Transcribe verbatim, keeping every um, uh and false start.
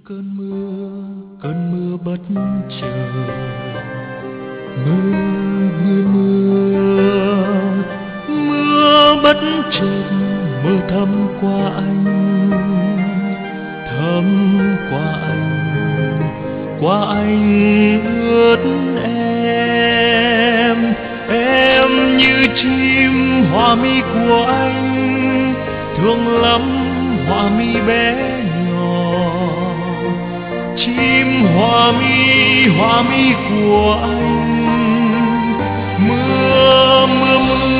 cơn mưa, cơn mưa bất chợt. Mưa, mưa, mưa, mưa bất chợt, mưa thấm qua anh, thấm qua anh, qua anh ướt em. Em như chim hoa mi của anh, thương lắm hoa mi bé nhỏ. Chim hoa mi, hoa mi của anh, mưa, mưa, mưa